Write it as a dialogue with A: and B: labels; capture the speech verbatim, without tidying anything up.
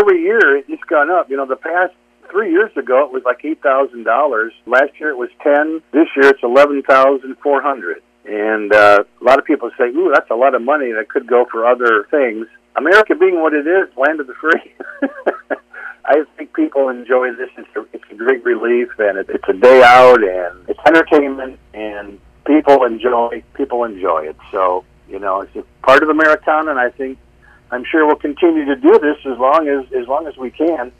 A: every year it's gone up. You know, the past three years ago it was like eight thousand dollars. Last year it was ten. This year it's eleven thousand four hundred. And uh, a lot of people say, "Ooh, that's a lot of money that could go for other things." America being what it is, land of the free. I think people enjoy this. It's a, it's a great relief, and it, it's a day out, and it's entertainment, and people enjoy people enjoy it. So, you know, it's a part of Americana, and I think I'm sure we'll continue to do this as long as as long as we can.